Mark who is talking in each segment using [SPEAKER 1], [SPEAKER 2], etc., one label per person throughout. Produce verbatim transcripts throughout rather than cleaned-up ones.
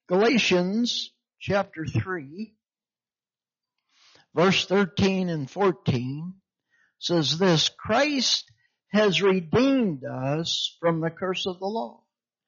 [SPEAKER 1] Galatians chapter three, verse thirteen and fourteen says this, Christ has redeemed us from the curse of the law,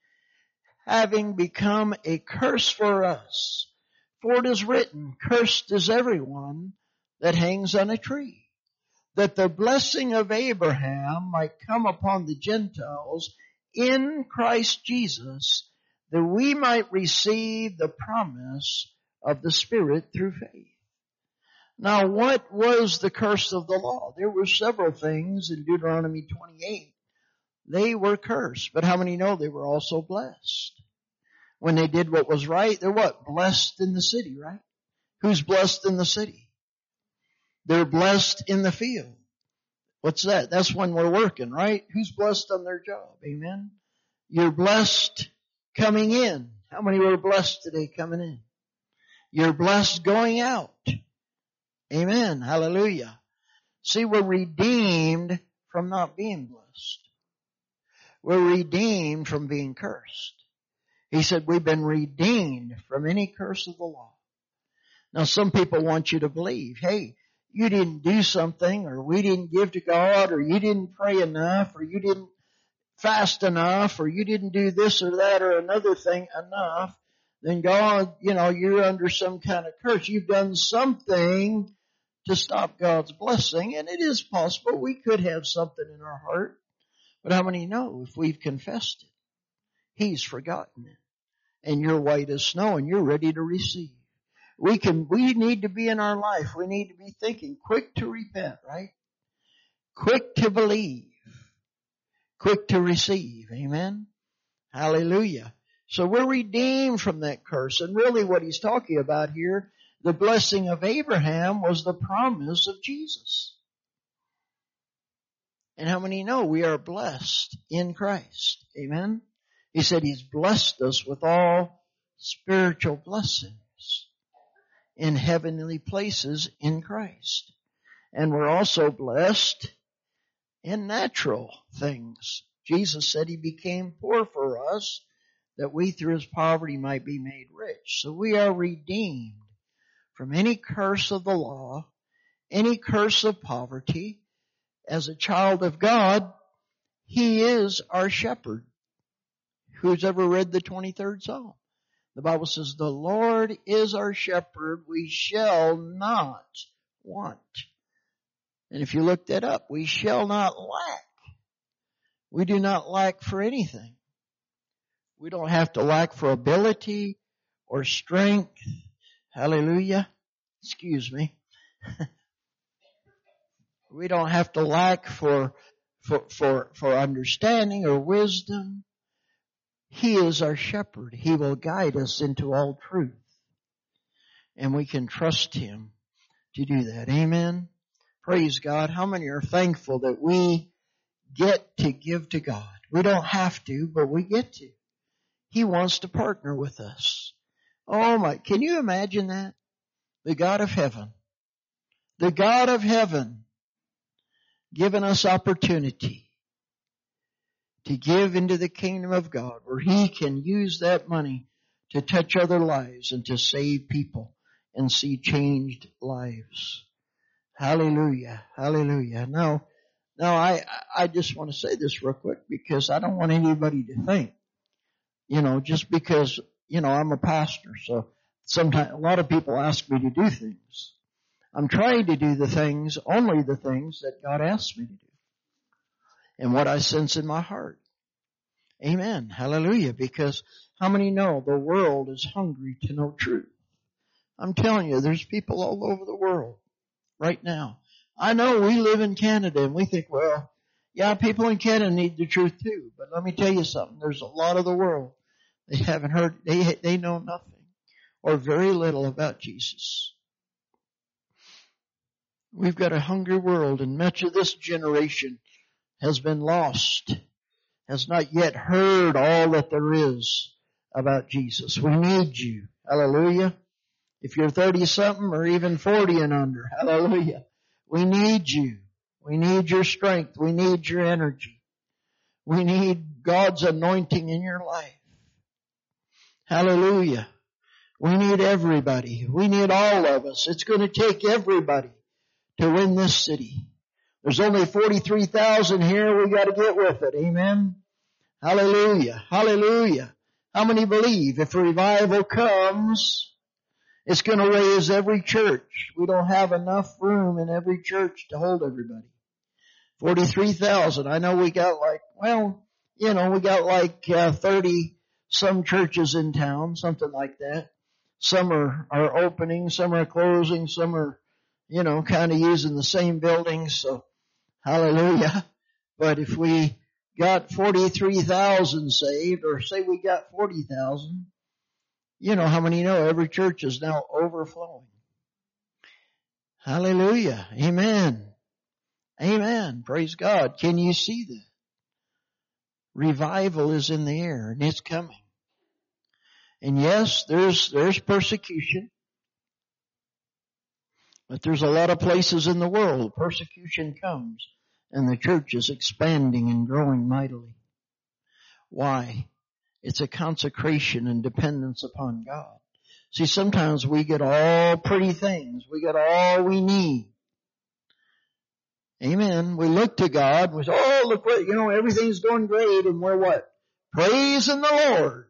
[SPEAKER 1] having become a curse for us. For it is written, cursed is everyone that hangs on a tree, that the blessing of Abraham might come upon the Gentiles in Christ Jesus, that we might receive the promise of the Spirit through faith. Now, what was the curse of the law? There were several things in Deuteronomy twenty-eight. They were cursed, but how many know they were also blessed? When they did what was right, they're what? Blessed in the city, right? Who's blessed in the city? They're blessed in the field. What's that? That's when we're working, right? Who's blessed on their job? Amen? You're blessed coming in. How many were blessed today coming in? You're blessed going out. Amen. Hallelujah. See, we're redeemed from not being blessed. We're redeemed from being cursed. He said we've been redeemed from any curse of the law. Now some people want you to believe, hey, you didn't do something, or we didn't give to God, or you didn't pray enough, or you didn't fast enough, or you didn't do this or that or another thing enough, then God, you know, you're under some kind of curse. You've done something to stop God's blessing, and it is possible we could have something in our heart. But how many know if we've confessed it, He's forgotten it, and you're white as snow, and you're ready to receive. We can, we need to be in our life. We need to be thinking quick to repent, right? Quick to believe. Quick to receive. Amen? Hallelujah. So we're redeemed from that curse. And really what he's talking about here, the blessing of Abraham was the promise of Jesus. And how many know we are blessed in Christ? Amen? He said He's blessed us with all spiritual blessings in heavenly places in Christ. And we're also blessed in natural things. Jesus said He became poor for us, that we through His poverty might be made rich. So we are redeemed from any curse of the law, any curse of poverty. As a child of God, He is our shepherd. Who's ever read the twenty-third Psalm? The Bible says, the Lord is our shepherd, we shall not want. And if you look that up, we shall not lack. We do not lack for anything. We don't have to lack for ability or strength. Hallelujah. Excuse me. We don't have to lack for, for, for, for understanding or wisdom. He is our shepherd. He will guide us into all truth. And we can trust Him to do that. Amen. Praise God. How many are thankful that we get to give to God? We don't have to, but we get to. He wants to partner with us. Oh my, can you imagine that? The God of heaven, the God of heaven, giving us opportunity to give into the kingdom of God, where He can use that money to touch other lives and to save people and see changed lives. Hallelujah. Hallelujah. Now, now I, I just want to say this real quick, because I don't want anybody to think, you know, just because, you know, I'm a pastor, so sometimes a lot of people ask me to do things. I'm trying to do the things, only the things that God asks me to do, and what I sense in my heart. Amen. Hallelujah. Because how many know the world is hungry to know truth? I'm telling you, there's people all over the world right now. I know we live in Canada and we think, well, yeah, people in Canada need the truth too. But let me tell you something. There's a lot of the world. They haven't heard, they, they know nothing or very little about Jesus. We've got a hungry world, and much of this generation has been lost, has not yet heard all that there is about Jesus. We need you. Hallelujah. If you're thirty-something or even forty and under, hallelujah. We need you. We need your strength. We need your energy. We need God's anointing in your life. Hallelujah. We need everybody. We need all of us. It's going to take everybody to win this city. There's only forty-three thousand here. We got to get with it. Amen. Hallelujah. Hallelujah. How many believe if revival comes, it's going to raise every church? We don't have enough room in every church to hold everybody. forty-three thousand. I know we got like, well, you know, we got like uh, thirty some churches in town, something like that. Some are, are opening, some are closing, some are, you know, kind of using the same buildings. So, hallelujah. But if we got forty-three thousand saved, or say we got forty thousand, you know how many know every church is now overflowing. Hallelujah. Amen. Amen. Praise God. Can you see that? Revival is in the air and it's coming. And yes, there's, there's persecution. But there's a lot of places in the world persecution comes and the church is expanding and growing mightily. Why? It's a consecration and dependence upon God. See, sometimes we get all pretty things. We get all we need. Amen. We look to God and we say, oh, look what, you know, everything's going great, and we're what? Praising the Lord.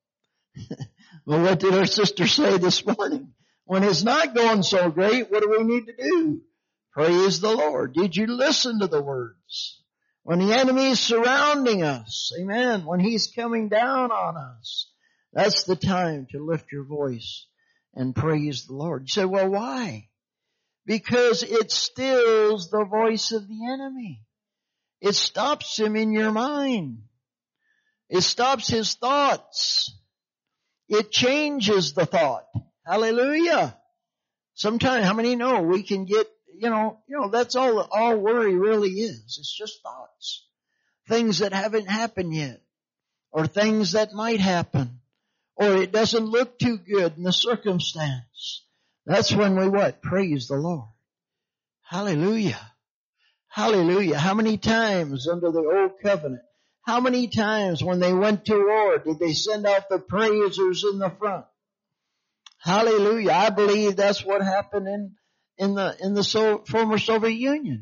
[SPEAKER 1] Well, what did our sister say this morning? When it's not going so great, what do we need to do? Praise the Lord. Did you listen to the words? When the enemy is surrounding us, amen, when he's coming down on us, that's the time to lift your voice and praise the Lord. You say, well, why? Because it stills the voice of the enemy. It stops him in your mind. It stops his thoughts. It changes the thought. Hallelujah. Sometimes, how many know we can get, you know, you know, that's all, all worry really is. It's just thoughts. Things that haven't happened yet. Or things that might happen. Or it doesn't look too good in the circumstance. That's when we what? Praise the Lord. Hallelujah. Hallelujah. How many times under the old covenant, how many times when they went to war did they send out the praisers in the front? Hallelujah. I believe that's what happened in, in the, in the so, former Soviet Union.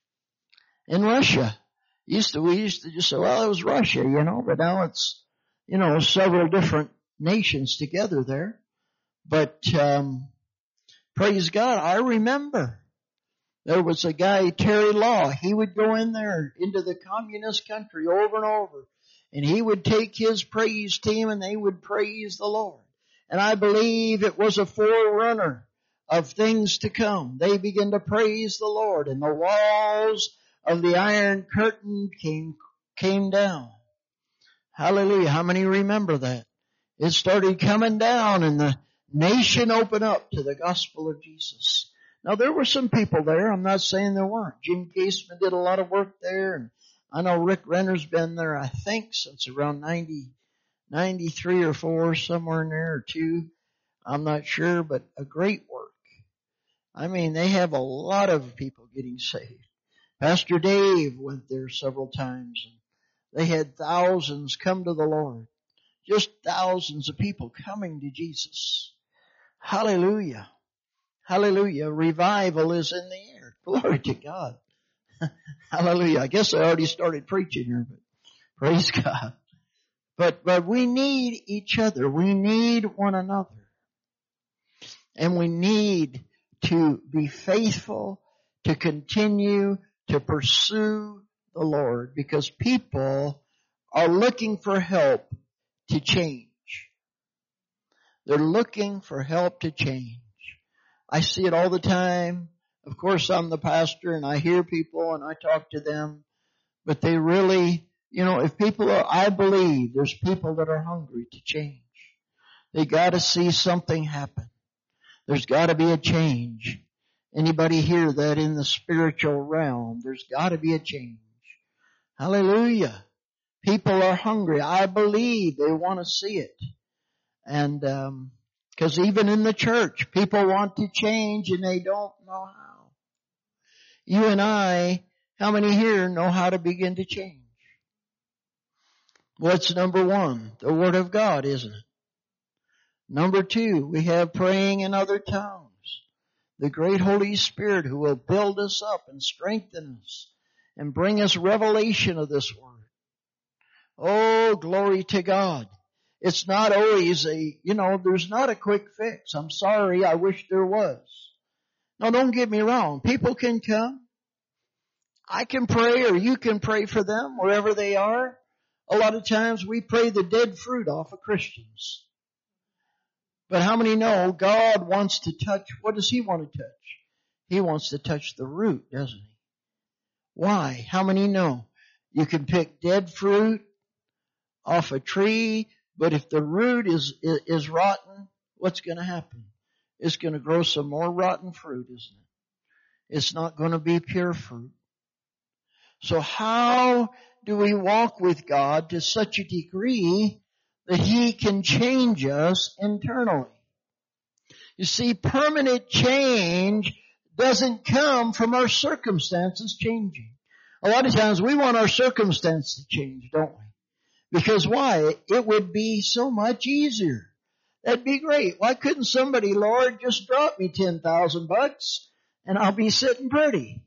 [SPEAKER 1] In Russia. Used to, we used to just say, well, it was Russia, you know, but now it's, you know, several different nations together there. But, um, praise God, I remember there was a guy, Terry Law. He would go in there into the communist country over and over, and he would take his praise team and they would praise the Lord. And I believe it was a forerunner of things to come. They began to praise the Lord, and the walls of the Iron Curtain came, came down. Hallelujah. How many remember that? It started coming down and the nation opened up to the gospel of Jesus. Now there were some people there. I'm not saying there weren't. Jim Caseman did a lot of work there, and I know Rick Renner's been there, I think, since around ninety, ninety-three or four, somewhere in there, or two. I'm not sure, but a great work. I mean, they have a lot of people getting saved. Pastor Dave went there several times, and they had thousands come to the Lord. Just thousands of people coming to Jesus. Hallelujah. Hallelujah. Revival is in the air. Glory to God. Hallelujah. I guess I already started preaching here, but praise God. But, but we need each other. We need one another. And we need to be faithful, to continue to pursue the Lord, because people are looking for help to change. They're looking for help to change. I see it all the time. Of course, I'm the pastor and I hear people and I talk to them, but they really, you know, if people are, I believe there's people that are hungry to change. They got to see something happen. There's got to be a change. Anybody hear that in the spiritual realm? There's got to be a change. Hallelujah. People are hungry. I believe they want to see it. And, um, because even in the church, people want to change and they don't know how. You and I, how many here know how to begin to change? What's number one? The Word of God, isn't it? Number two, we have praying in other tongues. The great Holy Spirit who will build us up and strengthen us and bring us revelation of this word. Oh, glory to God. It's not always a, you know, there's not a quick fix. I'm sorry, I wish there was. No, don't get me wrong. People can come. I can pray or you can pray for them wherever they are. A lot of times we pray the dead fruit off of Christians. But how many know God wants to touch, what does He want to touch? He wants to touch the root, doesn't He? Why? How many know you can pick dead fruit off a tree, but if the root is, is, is rotten, what's going to happen? It's going to grow some more rotten fruit, isn't it? It's not going to be pure fruit. So how do we walk with God to such a degree that He can change us internally? You see, permanent change doesn't come from our circumstances changing. A lot of times we want our circumstances to change, don't we? Because why? It would be so much easier. That'd be great. Why couldn't somebody, Lord, just drop me ten thousand bucks and I'll be sitting pretty?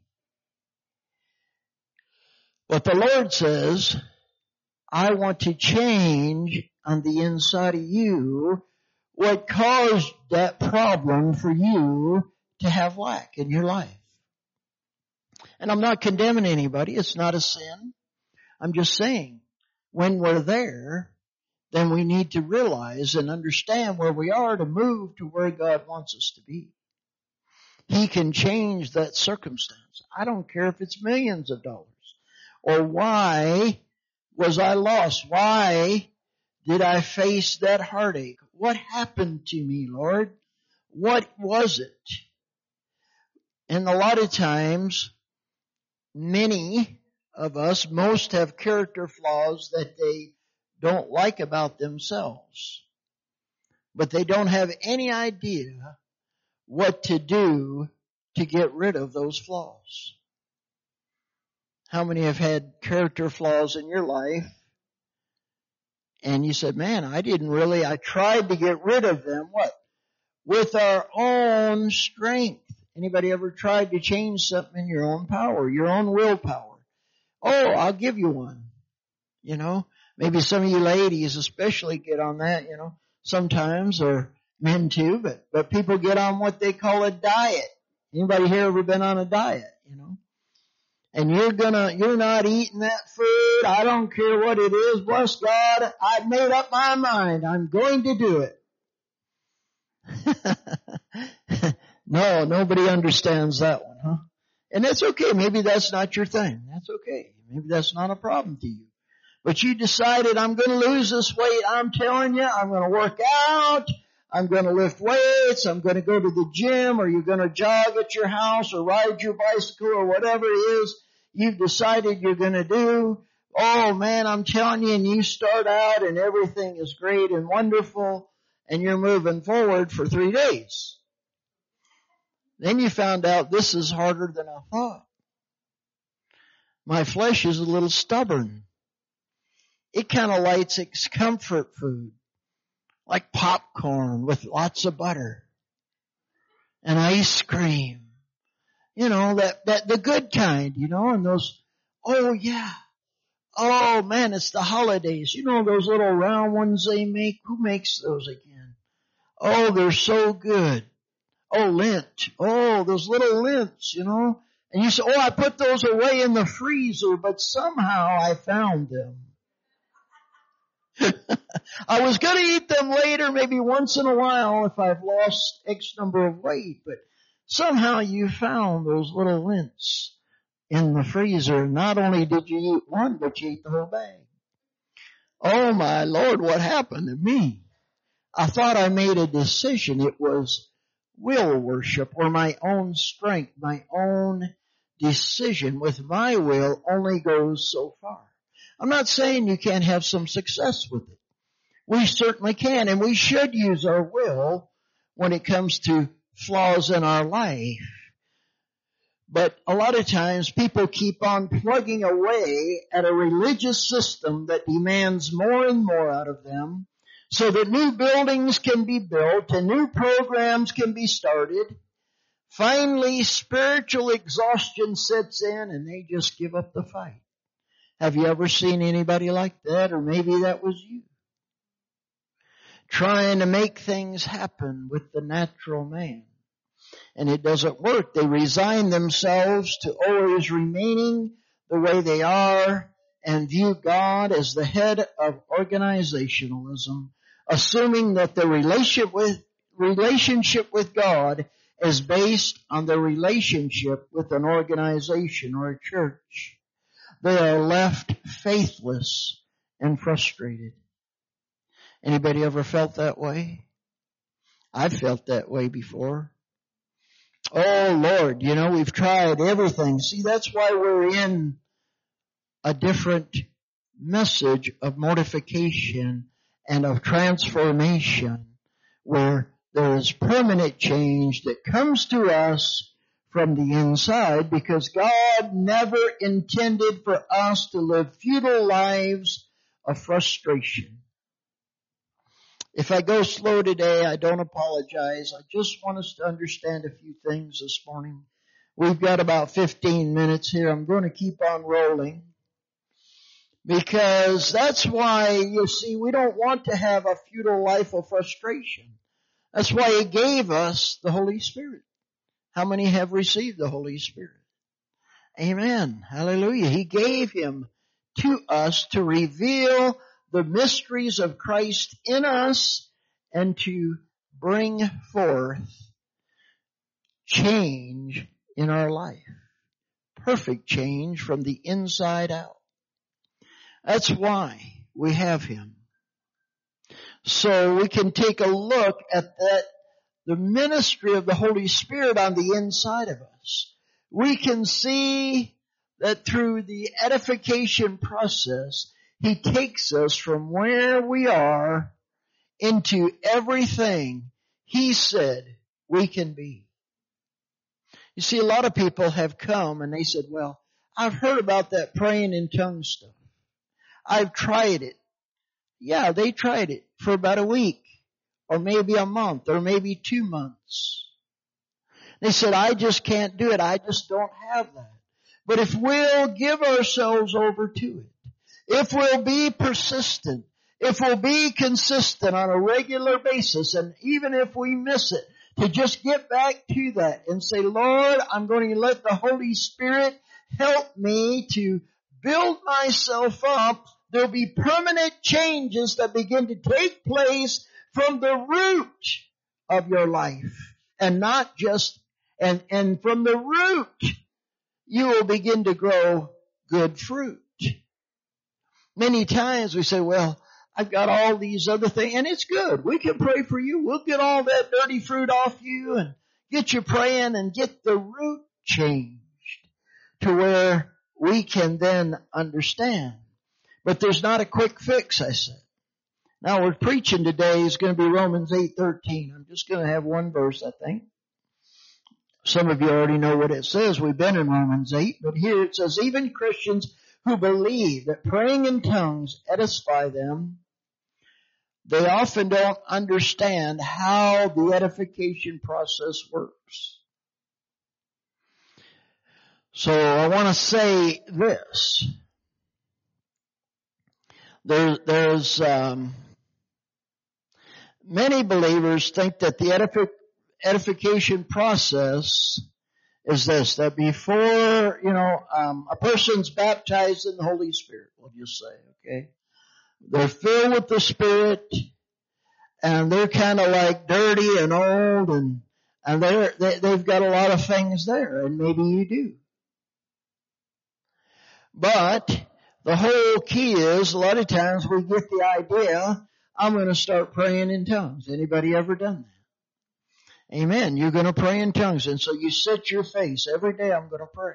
[SPEAKER 1] But the Lord says, I want to change on the inside of you what caused that problem for you to have lack in your life. And I'm not condemning anybody. It's not a sin. I'm just saying, when we're there, then we need to realize and understand where we are to move to where God wants us to be. He can change that circumstance. I don't care if it's millions of dollars. Or why was I lost? Why did I face that heartache? What happened to me, Lord? What was it? And a lot of times, many of us, most have character flaws that they don't like about themselves. But they don't have any idea what to do to get rid of those flaws. How many have had character flaws in your life? And you said, man, I didn't really, I tried to get rid of them. What? With our own strength. Anybody ever tried to change something in your own power, your own willpower? Oh, I'll give you one. You know, maybe some of you ladies especially get on that, you know, sometimes, or men too, but, but people get on what they call a diet. Anybody here ever been on a diet, you know? And you're gonna, you're not eating that food. I don't care what it is. Bless God. I've made up my mind. I'm going to do it. No, nobody understands that one, huh? And that's okay. Maybe that's not your thing. That's okay. Maybe that's not a problem to you. But you decided, I'm going to lose this weight. I'm telling you, I'm going to work out. I'm going to lift weights. I'm going to go to the gym, or you're going to jog at your house or ride your bicycle or whatever it is you've decided you're going to do. Oh man, I'm telling you, and you start out and everything is great and wonderful and you're moving forward for three days. Then you found out this is harder than I thought. My flesh is a little stubborn. It kind of likes its comfort food, like popcorn with lots of butter and ice cream. You know, that, that, the good kind, you know, and those, oh yeah. Oh man, it's the holidays. You know those little round ones they make? Who makes those again? Oh, they're so good. Oh, Lent. Oh, those little Lents, you know. And you say, oh, I put those away in the freezer, but somehow I found them. I was going to eat them later, maybe once in a while if I've lost X number of weight, but somehow you found those little Lents in the freezer. Not only did you eat one, but you ate the whole bag. Oh my Lord, what happened to me? I thought I made a decision. It was will worship, or my own strength, my own decision with my will only goes so far. I'm not saying you can't have some success with it. We certainly can, and we should use our will when it comes to flaws in our life. But a lot of times people keep on plugging away at a religious system that demands more and more out of them so that new buildings can be built and new programs can be started. Finally, spiritual exhaustion sets in and they just give up the fight. Have you ever seen anybody like that? Or maybe that was you. Trying to make things happen with the natural man. And it doesn't work. They resign themselves to always remaining the way they are and view God as the head of organizationalism, assuming that the relationship with, relationship with God is based on the relationship with an organization or a church. They are left faithless and frustrated. Anybody ever felt that way? I've felt that way before. Oh Lord, you know, we've tried everything. See, that's why we're in a different message of mortification and of transformation, where there is permanent change that comes to us from the inside, because God never intended for us to live futile lives of frustration. If I go slow today, I don't apologize. I just want us to understand a few things this morning. We've got about fifteen minutes here. I'm going to keep on rolling, because that's why, you see, we don't want to have a futile life of frustration. That's why He gave us the Holy Spirit. How many have received the Holy Spirit? Amen. Hallelujah. He gave Him to us to reveal the mysteries of Christ in us and to bring forth change in our life. Perfect change from the inside out. That's why we have Him. So we can take a look at that, the ministry of the Holy Spirit on the inside of us. We can see that through the edification process, He takes us from where we are into everything He said we can be. You see, a lot of people have come and they said, well, I've heard about that praying in tongues stuff. I've tried it. Yeah, they tried it for about a week, or maybe a month, or maybe two months. They said, I just can't do it. I just don't have that. But if we'll give ourselves over to it, if we'll be persistent, if we'll be consistent on a regular basis, and even if we miss it, to just get back to that and say, Lord, I'm going to let the Holy Spirit help me to build myself up, there'll be permanent changes that begin to take place from the root of your life. And not just, and, and from the root, you will begin to grow good fruit. Many times we say, well, I've got all these other things, and it's good. We can pray for you. We'll get all that dirty fruit off you and get you praying and get the root changed to where we can then understand. But there's not a quick fix, I said. Now we're preaching today is going to be Romans eight thirteen. I'm just going to have one verse, I think. Some of you already know what it says. We've been in Romans eight, but here it says, even Christians who believe that praying in tongues edify them, they often don't understand how the edification process works. So I want to say this. There, there's um, many believers think that the edific, edification process is this, that before, you know, um, a person's baptized in the Holy Spirit, we'll just say, okay? They're filled with the Spirit, and they're kind of like dirty and old, and, and they're, they, they've got a lot of things there, and maybe you do. But the whole key is, a lot of times we get the idea, I'm going to start praying in tongues. Anybody ever done that? Amen. You're going to pray in tongues. And so you set your face. Every day I'm going to pray.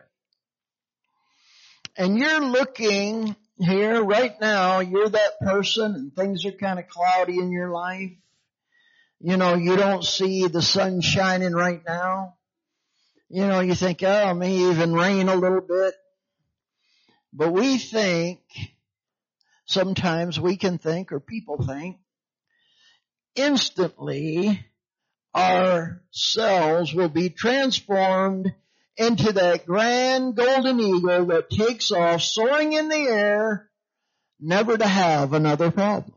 [SPEAKER 1] And you're looking here right now, you're that person and things are kind of cloudy in your life. You know, you don't see the sun shining right now. You know, you think, oh, it may even rain a little bit. But we think, sometimes we can think, or people think, instantly our cells will be transformed into that grand golden eagle that takes off soaring in the air, never to have another problem.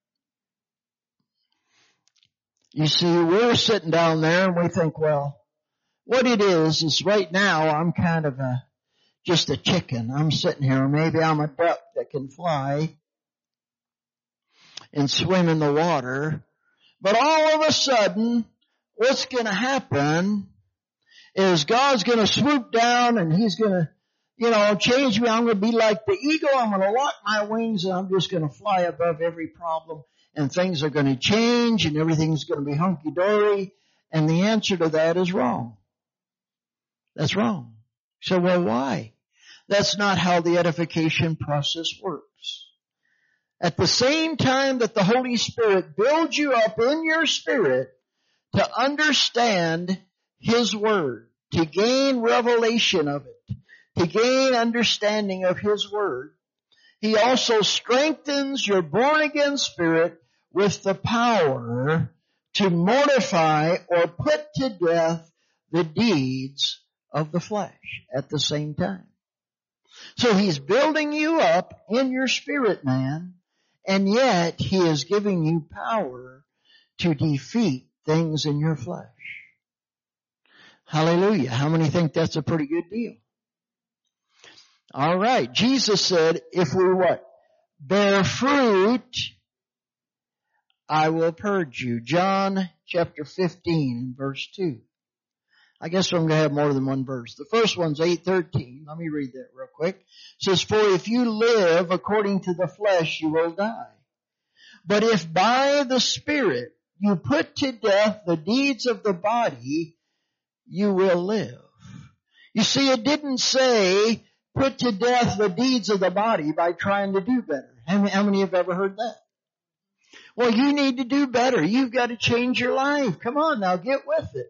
[SPEAKER 1] You see, we're sitting down there and we think, well, what it is is right now I'm kind of a just a chicken. I'm sitting here. Maybe I'm a duck that can fly and swim in the water. But all of a sudden, what's going to happen is God's going to swoop down and He's going to, you know, change me. I'm going to be like the eagle. I'm going to lock my wings and I'm just going to fly above every problem. And things are going to change and everything's going to be hunky-dory. And the answer to that is wrong. That's wrong. So, well, why? That's not how the edification process works. At the same time that the Holy Spirit builds you up in your spirit to understand His Word, to gain revelation of it, to gain understanding of His Word, He also strengthens your born-again spirit with the power to mortify or put to death the deeds of the flesh at the same time. So He's building you up in your spirit, man, and yet He is giving you power to defeat things in your flesh. Hallelujah. How many think that's a pretty good deal? All right. Jesus said, if we what? Bear fruit, I will purge you. John chapter fifteen, verse two. I guess I'm going to have more than one verse. The first one's eight thirteen. Let me read that real quick. It says, for if you live according to the flesh, you will die. But if by the Spirit you put to death the deeds of the body, you will live. You see, it didn't say put to death the deeds of the body by trying to do better. How many, how many have ever heard that? Well, you need to do better. You've got to change your life. Come on now, get with it.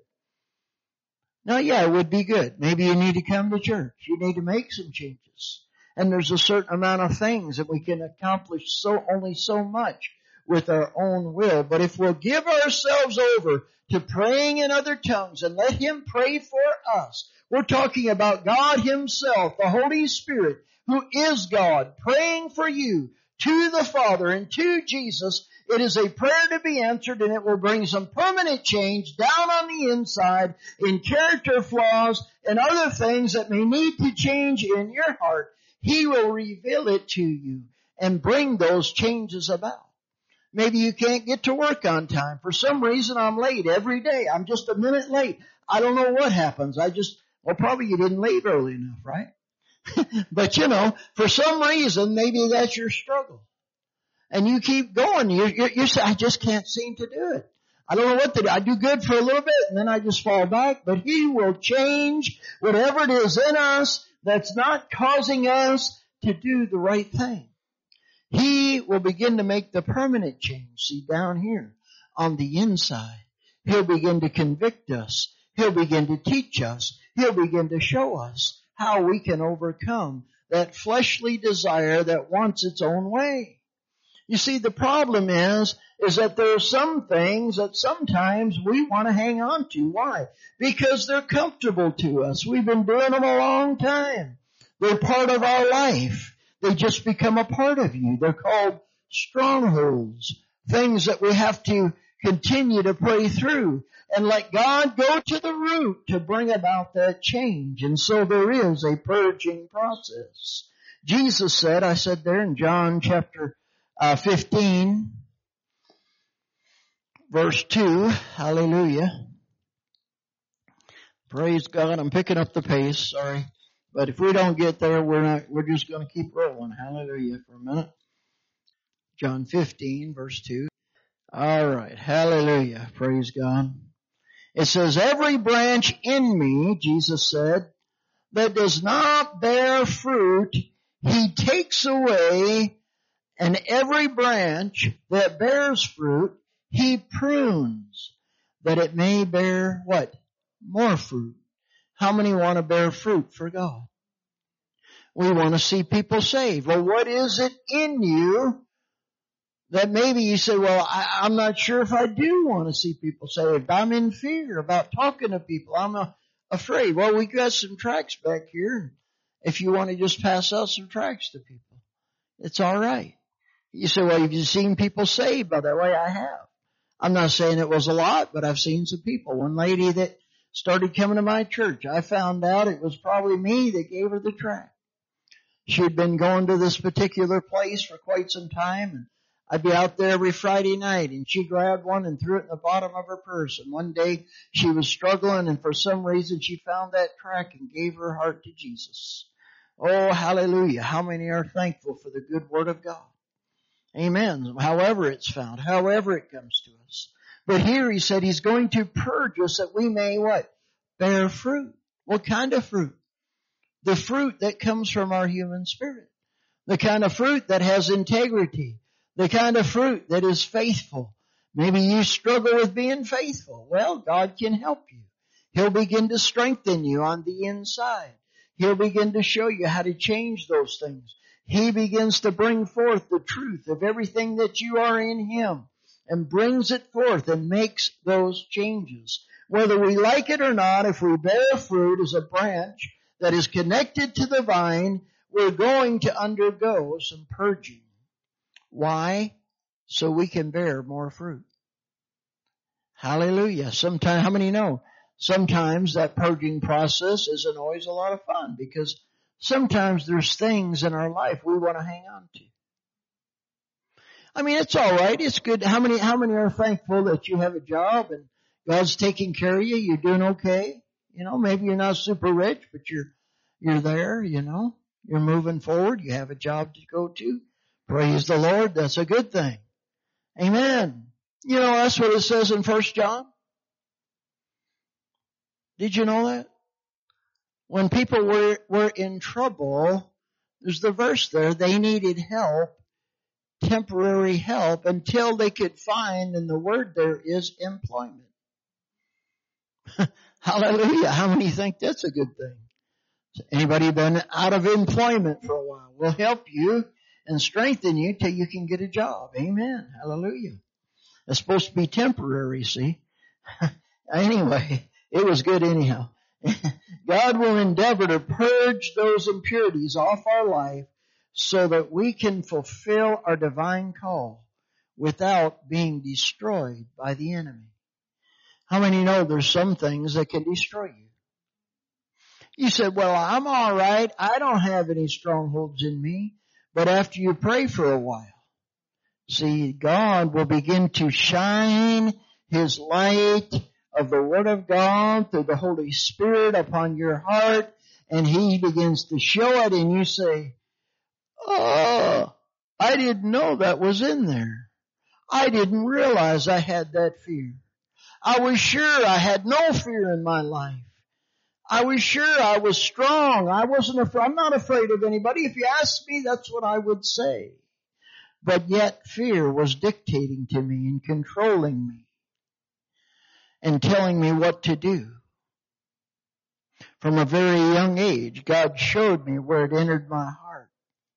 [SPEAKER 1] Now, yeah, it would be good. Maybe you need to come to church. You need to make some changes. And there's a certain amount of things that we can accomplish so only so much with our own will. But if we'll give ourselves over to praying in other tongues and let Him pray for us, we're talking about God Himself, the Holy Spirit, who is God, praying for you to the Father and to Jesus. It is a prayer to be answered, and it will bring some permanent change down on the inside in character flaws and other things that may need to change in your heart. He will reveal it to you and bring those changes about. Maybe you can't get to work on time. For some reason, I'm late every day. I'm just a minute late. I don't know what happens. I just, well, probably you didn't leave early enough, right? But you know, for some reason, maybe that's your struggle. And you keep going. You, you, you say, I just can't seem to do it. I don't know what to do. I do good for a little bit and then I just fall back. But He will change whatever it is in us that's not causing us to do the right thing. He will begin to make the permanent change. See, down here on the inside, He'll begin to convict us. He'll begin to teach us. He'll begin to show us how we can overcome that fleshly desire that wants its own way. You see, the problem is, is that there are some things that sometimes we want to hang on to. Why? Because they're comfortable to us. We've been doing them a long time. They're part of our life. They just become a part of you. They're called strongholds, things that we have to continue to pray through and let God go to the root to bring about that change. And so there is a purging process. Jesus said, I said there in John chapter Uh, fifteen, verse two, hallelujah. Praise God, I'm picking up the pace, sorry. But if we don't get there, we're not, we're just going to keep rolling, hallelujah, for a minute. John fifteen, verse two. Alright, hallelujah, praise God. It says, every branch in me, Jesus said, that does not bear fruit, He takes away. And every branch that bears fruit, He prunes, that it may bear what? More fruit. How many want to bear fruit for God? We want to see people saved. Well, what is it in you that maybe you say, well, I, I'm not sure if I do want to see people saved. I'm in fear about talking to people. I'm uh, afraid. Well, we got some tracts back here. If you want to just pass out some tracts to people, it's all right. You say, well, have you seen people saved by that way? I have. I'm not saying it was a lot, but I've seen some people. One lady that started coming to my church, I found out it was probably me that gave her the tract. She had been going to this particular place for quite some time, and I'd be out there every Friday night, and she grabbed one and threw it in the bottom of her purse. And one day she was struggling, and for some reason she found that tract and gave her heart to Jesus. Oh, hallelujah. How many are thankful for the good word of God? Amen. However it's found, however it comes to us. But here he said he's going to purge us that we may what? Bear fruit. What kind of fruit? The fruit that comes from our human spirit. The kind of fruit that has integrity. The kind of fruit that is faithful. Maybe you struggle with being faithful. Well, God can help you. He'll begin to strengthen you on the inside. He'll begin to show you how to change those things. He begins to bring forth the truth of everything that you are in Him and brings it forth and makes those changes. Whether we like it or not, if we bear fruit as a branch that is connected to the vine, we're going to undergo some purging. Why? So we can bear more fruit. Hallelujah. Sometimes, how many know? Sometimes that purging process isn't always a lot of fun because sometimes there's things in our life we want to hang on to. I mean, it's all right. It's good. How many, how many are thankful that you have a job and God's taking care of you? You're doing okay. You know, maybe you're not super rich, but you're, you're there, you know, you're moving forward. You have a job to go to. Praise the Lord. That's a good thing. Amen. You know, that's what it says in First John. Did you know that? When people were, were in trouble, there's the verse there, they needed help, temporary help, until they could find, and the word there is employment. Hallelujah. How many think that's a good thing? Anybody been out of employment for a while? We'll help you and strengthen you till you can get a job. Amen. Hallelujah. It's supposed to be temporary, see? Anyway, it was good anyhow. God will endeavor to purge those impurities off our life so that we can fulfill our divine call without being destroyed by the enemy. How many know there's some things that can destroy you? You said, well, I'm all right. I don't have any strongholds in me. But after you pray for a while, see, God will begin to shine His light of the Word of God through the Holy Spirit upon your heart, and He begins to show it, and you say, oh, I didn't know that was in there. I didn't realize I had that fear. I was sure I had no fear in my life. I was sure I was strong. I wasn't afraid. I'm not afraid of anybody. If you ask me, that's what I would say. But yet fear was dictating to me and controlling me and telling me what to do. From a very young age, God showed me where it entered my heart.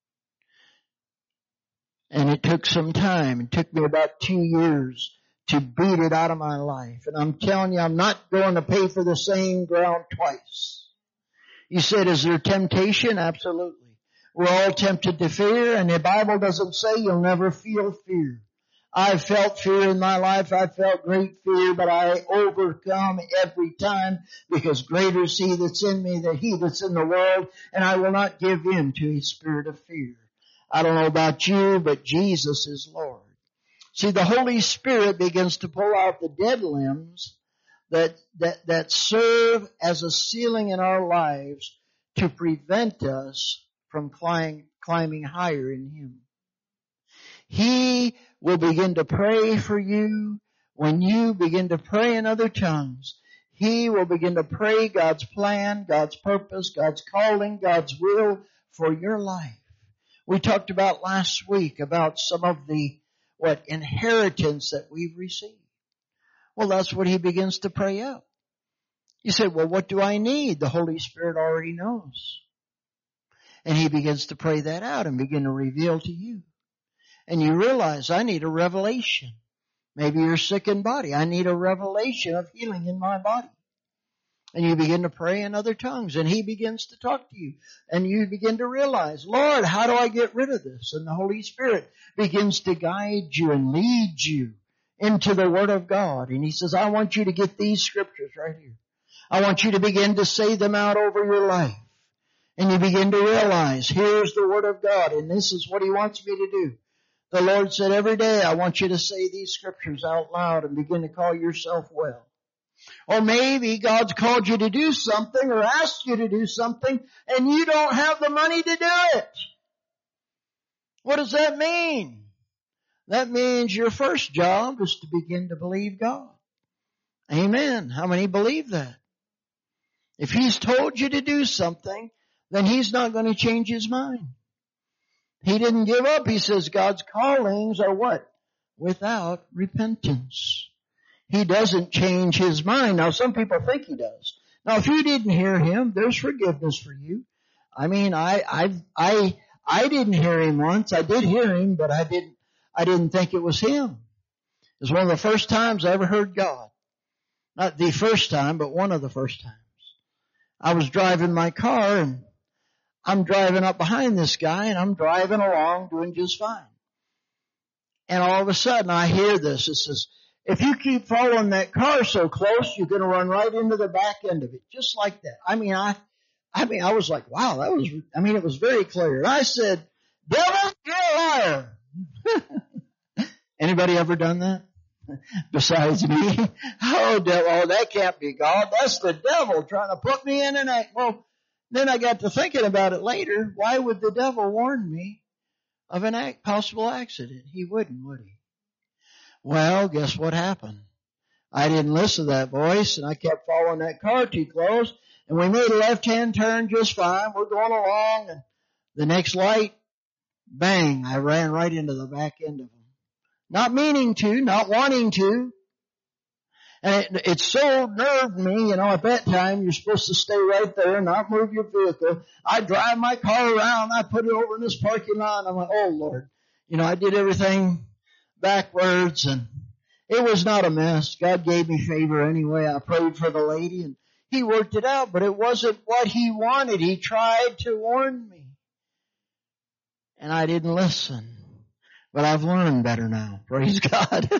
[SPEAKER 1] And it took some time. It took me about two years to beat it out of my life. And I'm telling you, I'm not going to pay for the same ground twice. You said, is there temptation? Absolutely. We're all tempted to fear, and the Bible doesn't say you'll never feel fear. I've felt fear in my life. I've felt great fear, but I overcome every time because greater is He that's in me than he that's in the world, and I will not give in to a spirit of fear. I don't know about you, but Jesus is Lord. See, the Holy Spirit begins to pull out the dead limbs that, that, that serve as a ceiling in our lives to prevent us from climb, climbing higher in Him. He will begin to pray for you. When you begin to pray in other tongues, He will begin to pray God's plan, God's purpose, God's calling, God's will for your life. We talked about last week about some of the what inheritance that we've received. Well, that's what He begins to pray out. You say, well, what do I need? The Holy Spirit already knows. And He begins to pray that out and begin to reveal to you. And you realize, I need a revelation. Maybe you're sick in body. I need a revelation of healing in my body. And you begin to pray in other tongues, and He begins to talk to you. And you begin to realize, Lord, how do I get rid of this? And the Holy Spirit begins to guide you and lead you into the Word of God. And He says, I want you to get these scriptures right here. I want you to begin to say them out over your life. And you begin to realize, here's the Word of God, and this is what He wants me to do. The Lord said, every day I want you to say these scriptures out loud and begin to call yourself well. Or maybe God's called you to do something or asked you to do something and you don't have the money to do it. What does that mean? That means your first job is to begin to believe God. Amen. How many believe that? If He's told you to do something, then He's not going to change His mind. He didn't give up. He says God's callings are what? Without repentance. He doesn't change His mind. Now, some people think He does. Now, if you didn't hear Him, there's forgiveness for you. I mean, I, I, I, I didn't hear Him once. I did hear Him, but I didn't, I didn't think it was Him. It was one of the first times I ever heard God. Not the first time, but one of the first times. I was driving my car, and I'm driving up behind this guy, and I'm driving along doing just fine. And all of a sudden I hear this. It says, if you keep following that car so close, you're going to run right into the back end of it. Just like that. I mean, I, I mean, I was like, wow, that was, I mean, it was very clear. And I said, devil, you're a liar. Anybody ever done that? Besides me? Oh, devil, oh, that can't be God. That's the devil trying to put me in an act. Well, then I got to thinking about it later. Why would the devil warn me of an act, possible accident? He wouldn't, would he? Well, guess what happened? I didn't listen to that voice, and I kept following that car too close, and we made a left-hand turn just fine. We're going along, and the next light, bang, I ran right into the back end of him. Not meaning to, not wanting to. And it, it so nerved me, you know, at that time, you're supposed to stay right there and not move your vehicle. I drive my car around, I put it over in this parking lot, and I'm like, oh, Lord. You know, I did everything backwards, and it was not a mess. God gave me favor anyway. I prayed for the lady, and He worked it out, but it wasn't what He wanted. He tried to warn me, and I didn't listen. But I've learned better now. Praise God.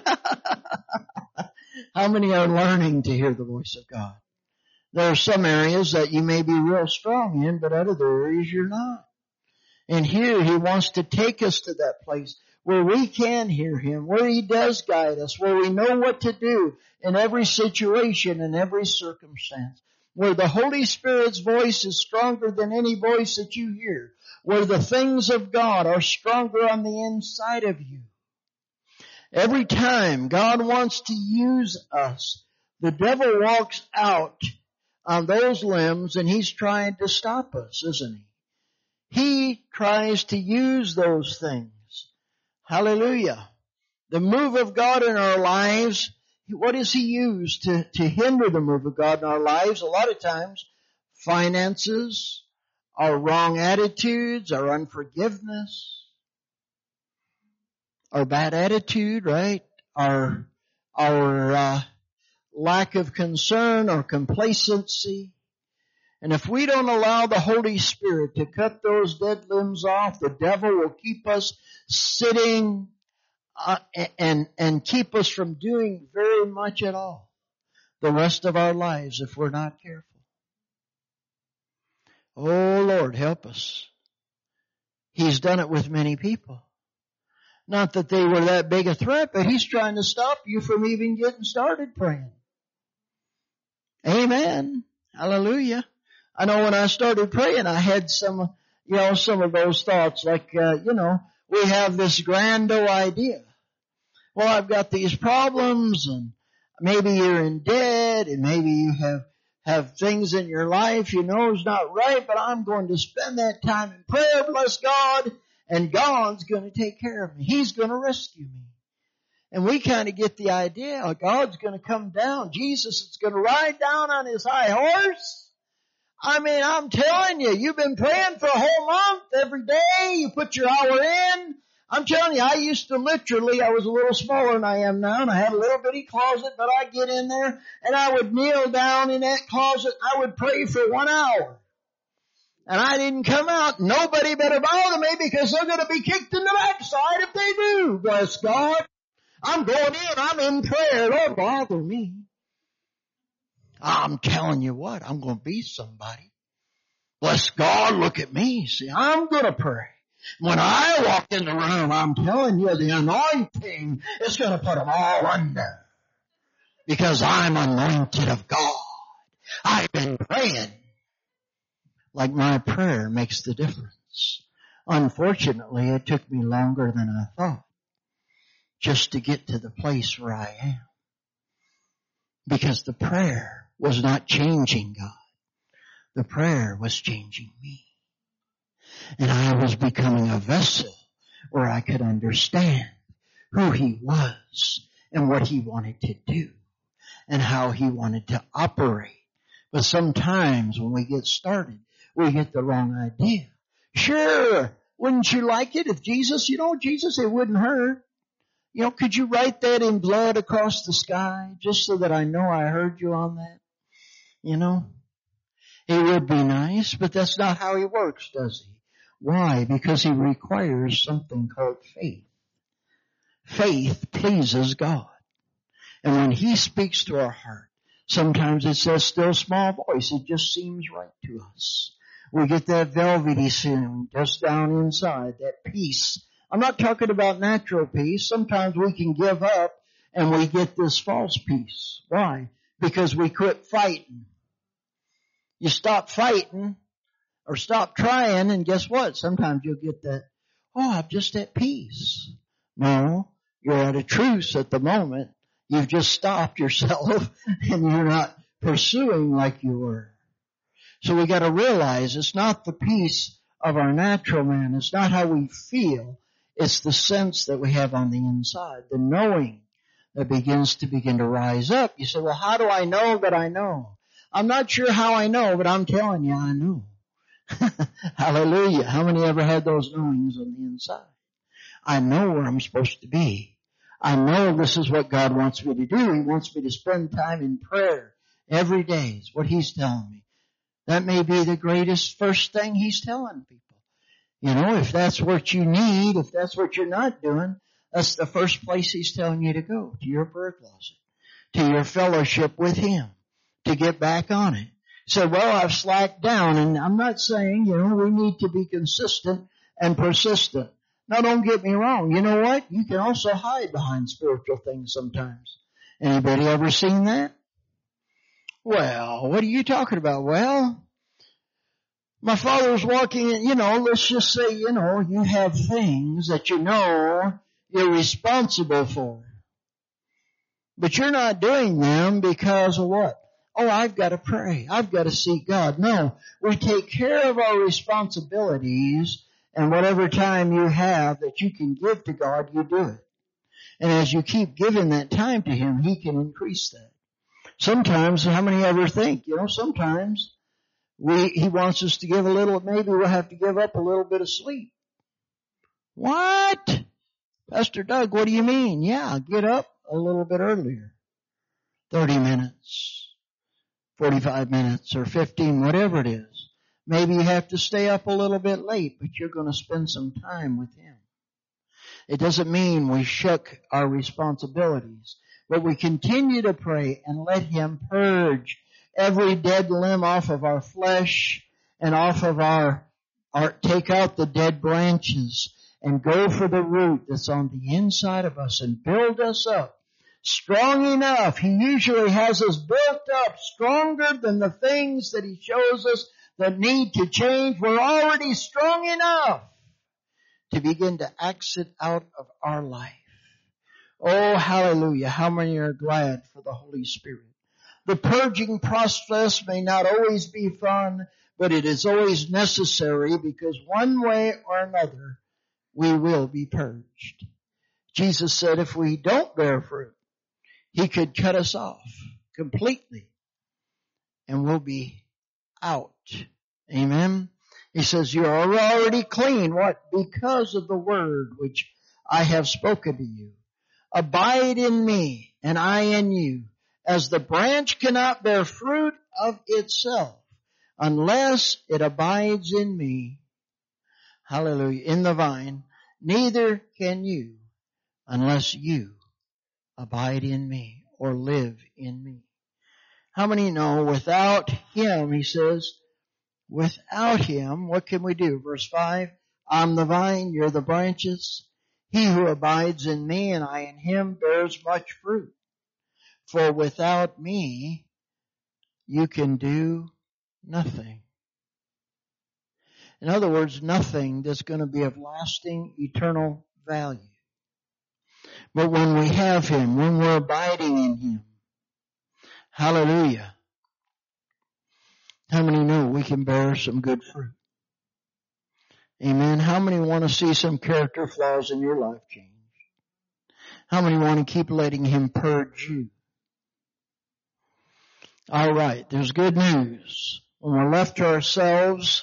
[SPEAKER 1] How many are learning to hear the voice of God? There are some areas that you may be real strong in, but other areas you're not. And here He wants to take us to that place where we can hear Him, where He does guide us, where we know what to do in every situation and every circumstance, where the Holy Spirit's voice is stronger than any voice that you hear, where the things of God are stronger on the inside of you. Every time God wants to use us, the devil walks out on those limbs and he's trying to stop us, isn't he? He tries to use those things. Hallelujah. The move of God in our lives, what does he use to, to hinder the move of God in our lives? A lot of times, finances, our wrong attitudes, our unforgiveness, our bad attitude, right? Our, our, uh, lack of concern or complacency. And if we don't allow the Holy Spirit to cut those dead limbs off, the devil will keep us sitting uh, and, and keep us from doing very much at all the rest of our lives if we're not careful. Oh, Lord, help us. He's done it with many people. Not that they were that big a threat, but he's trying to stop you from even getting started praying. Amen. Hallelujah. I know when I started praying, I had some, you know, some of those thoughts like, uh, you know, we have this grand old idea. Well, I've got these problems, and maybe you're in debt, and maybe you have, have things in your life you know is not right, but I'm going to spend that time in prayer, bless God, and God's going to take care of me. He's going to rescue me. And we kind of get the idea, oh, God's going to come down. Jesus is going to ride down on his high horse. I mean, I'm telling you, you've been praying for a whole month every day. You put your hour in. I'm telling you, I used to literally, I was a little smaller than I am now, and I had a little bitty closet, but I'd get in there, and I would kneel down in that closet, I would pray for one hour. And I didn't come out. Nobody better bother me because they're going to be kicked in the backside if they do. Bless God. I'm going in. I'm in prayer. Don't bother me. I'm telling you what, I'm going to be somebody. Bless God, look at me. See, I'm going to pray. When I walk in the room, I'm telling you, the anointing is going to put them all under. Because I'm anointed of God. I've been praying. Like my prayer makes the difference. Unfortunately, it took me longer than I thought just to get to the place where I am. Because the prayer was not changing God. The prayer was changing me. And I was becoming a vessel where I could understand who He was and what He wanted to do and how He wanted to operate. But sometimes when we get started, we get the wrong idea. Sure, wouldn't you like it if Jesus, you know, Jesus, it wouldn't hurt. You know, could you write that in blood across the sky just so that I know I heard you on that? You know, it would be nice, but that's not how He works, does He? Why? Because He requires something called faith. Faith pleases God. And when He speaks to our heart, sometimes it says still small voice. It just seems right to us. We get that velvety feeling just down inside, that peace. I'm not talking about natural peace. Sometimes we can give up and we get this false peace. Why? Because we quit fighting. You stop fighting or stop trying, and guess what? Sometimes you'll get that, oh, I'm just at peace. No, you're at a truce at the moment. You've just stopped yourself and you're not pursuing like you were. So we got to realize it's not the peace of our natural man. It's not how we feel. It's the sense that we have on the inside, the knowing that begins to begin to rise up. You say, well, how do I know that I know? I'm not sure how I know, but I'm telling you I know. Hallelujah. How many ever had those knowings on the inside? I know where I'm supposed to be. I know this is what God wants me to do. He wants me to spend time in prayer every day is what He's telling me. That may be the greatest first thing He's telling people. You know, if that's what you need, if that's what you're not doing, that's the first place He's telling you to go, to your prayer closet, to your fellowship with Him, to get back on it. So, well, I've slacked down, and I'm not saying, you know, we need to be consistent and persistent. Now, don't get me wrong. You know what? You can also hide behind spiritual things sometimes. Anybody ever seen that? Well, what are you talking about? Well, my father was walking in, you know, let's just say, you know, you have things that you know you're responsible for. But you're not doing them because of what? Oh, I've got to pray. I've got to seek God. No, we take care of our responsibilities, and whatever time you have that you can give to God, you do it. And as you keep giving that time to Him, He can increase that. Sometimes, how many ever think, you know, sometimes we, He wants us to give a little, maybe we'll have to give up a little bit of sleep. What? Pastor Doug, what do you mean? Yeah, get up a little bit earlier. thirty minutes, forty-five minutes, or fifteen, whatever it is. Maybe you have to stay up a little bit late, but you're going to spend some time with Him. It doesn't mean we shuck our responsibilities, but we continue to pray and let Him purge every dead limb off of our flesh and off of our, our, take out the dead branches and go for the root that's on the inside of us and build us up strong enough. He usually has us built up stronger than the things that He shows us that need to change. We're already strong enough to begin to exit out of our life. Oh, hallelujah. How many are glad for the Holy Spirit? The purging process may not always be fun, but it is always necessary because one way or another, we will be purged. Jesus said if we don't bear fruit, He could cut us off completely and we'll be out. Amen. He says, you're already clean. What? Because of the word which I have spoken to you. Abide in me, and I in you, as the branch cannot bear fruit of itself unless it abides in me. Hallelujah. In the vine, neither can you unless you abide in me or live in me. How many know without him, he says, without him, what can we do? Verse five, I'm the vine, you're the branches. He who abides in me and I in him bears much fruit. For without me, you can do nothing. In other words, nothing that's going to be of lasting, eternal value. But when we have him, when we're abiding in him, hallelujah. How many know we can bear some good fruit? Amen. How many want to see some character flaws in your life change? How many want to keep letting him purge you? All right, there's good news. When we're left to ourselves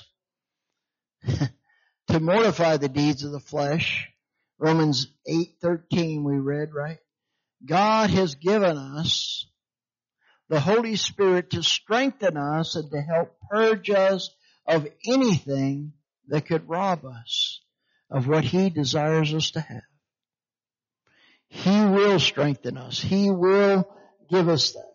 [SPEAKER 1] to mortify the deeds of the flesh, Romans eight thirteen we read, right? God has given us the Holy Spirit to strengthen us and to help purge us of anything that could rob us of what he desires us to have. He will strengthen us. He will give us that.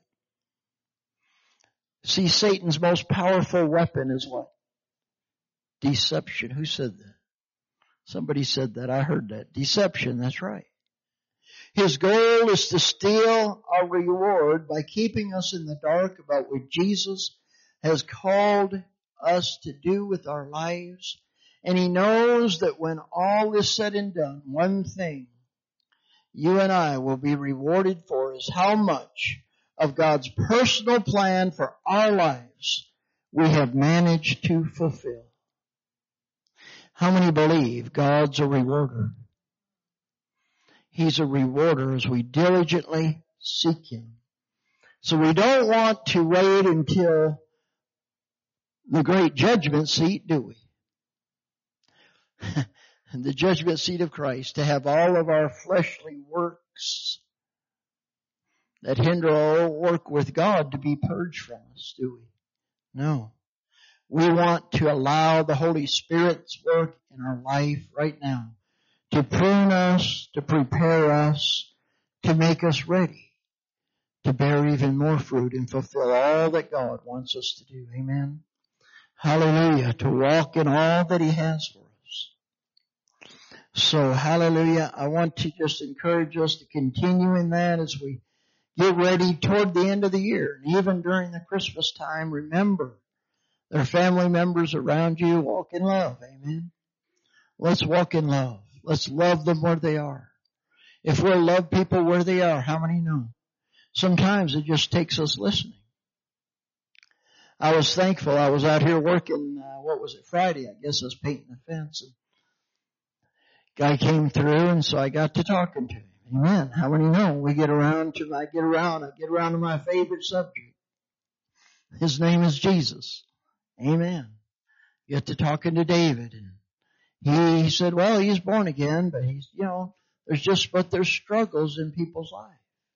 [SPEAKER 1] See, Satan's most powerful weapon is what? Deception. Who said that? Somebody said that. I heard that. Deception. That's right. His goal is to steal our reward by keeping us in the dark about what Jesus has called us to do with our lives. And he knows that when all is said and done, one thing you and I will be rewarded for is how much of God's personal plan for our lives we have managed to fulfill. How many believe God's a rewarder? He's a rewarder as we diligently seek him. So we don't want to wait until the great judgment seat, do we? The judgment seat of Christ, to have all of our fleshly works that hinder our work with God to be purged from us, do we? No. We want to allow the Holy Spirit's work in our life right now to prune us, to prepare us, to make us ready to bear even more fruit and fulfill all that God wants us to do. Amen. Hallelujah. To walk in all that he has for us. So, hallelujah. I want to just encourage us to continue in that as we get ready toward the end of the year. And even during the Christmas time, remember, there are family members around you. Walk in love. Amen. Let's walk in love. Let's love them where they are. If we'll love people where they are, how many know? Sometimes it just takes us listening. I was thankful. I was out here working, uh, what was it, Friday? I guess I was painting the fence. And guy came through, and so I got to talking to him. Amen. How many know? We get around to, I get around, I get around to my favorite subject. His name is Jesus. Amen. Get to talking to David, and he, he said, well, he's born again, but he's, you know, there's just, but there's struggles in people's lives.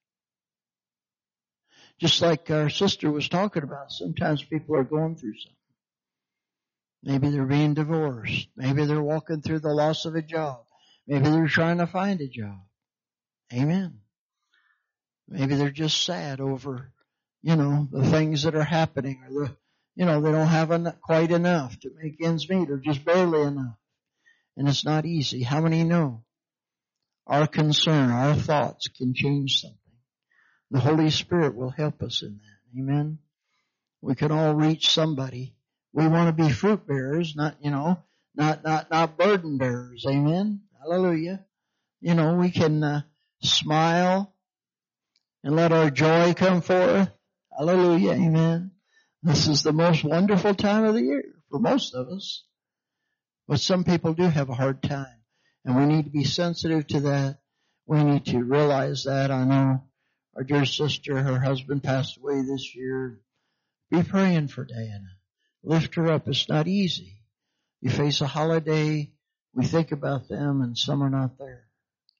[SPEAKER 1] Just like our sister was talking about, sometimes people are going through something. Maybe they're being divorced. Maybe they're walking through the loss of a job. Maybe they're trying to find a job. Amen. Maybe they're just sad over, you know, the things that are happening, or the, you know, they don't have en- quite enough to make ends meet, or just barely enough. And it's not easy. How many know our concern, our thoughts can change something? The Holy Spirit will help us in that. Amen. We can all reach somebody. We want to be fruit bearers, not, you know, not, not, not burden bearers. Amen. Hallelujah. You know, we can uh, smile and let our joy come forth. Hallelujah. Amen. This is the most wonderful time of the year for most of us. But some people do have a hard time, and we need to be sensitive to that. We need to realize that. I know our dear sister, her husband passed away this year. Be praying for Diana. Lift her up. It's not easy. You face a holiday, we think about them, and some are not there.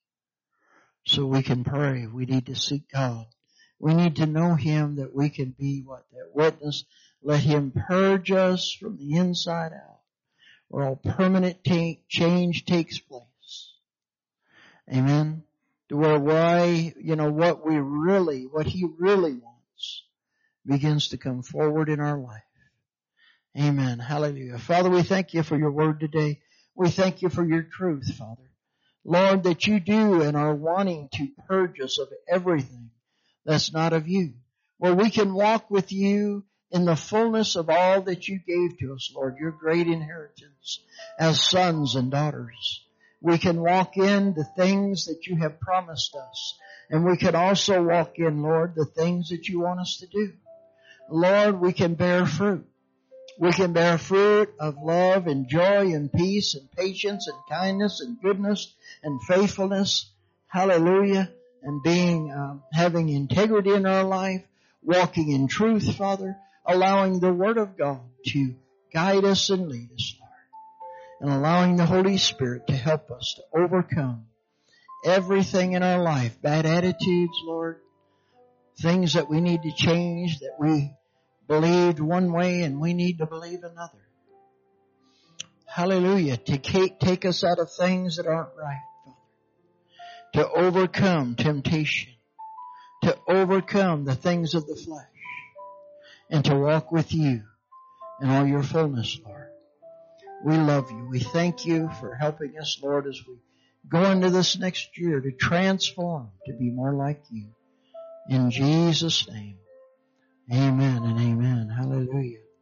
[SPEAKER 1] so we can pray. We need to seek God. We need to know Him that we can be what? That witness. Let Him purge us from the inside out, where all permanent ta- change takes place. Amen. To where why, you know, what we really, what He really wants begins to come forward in our life. Amen. Hallelujah. Father, we thank You for Your word today. We thank You for Your truth, Father. Lord, that You do and are wanting to purge us of everything that's not of You. Where we can walk with You in the fullness of all that You gave to us, Lord, Your great inheritance as sons and daughters. We can walk in the things that You have promised us. And we can also walk in, Lord, the things that You want us to do. Lord, we can bear fruit. We can bear fruit of love and joy and peace and patience and kindness and goodness and faithfulness. Hallelujah. And being, um, having integrity in our life, walking in truth, Father, allowing the Word of God to guide us and lead us, Lord. And allowing the Holy Spirit to help us to overcome everything in our life, bad attitudes, Lord, things that we need to change, that we believed one way and we need to believe another. Hallelujah. To take us out of things that aren't right, Father. To overcome temptation. To overcome the things of the flesh. And to walk with You in all Your fullness, Lord. We love You. We thank You for helping us, Lord, as we go into this next year to transform, to be more like You. In Jesus' name. Amen and amen. Hallelujah.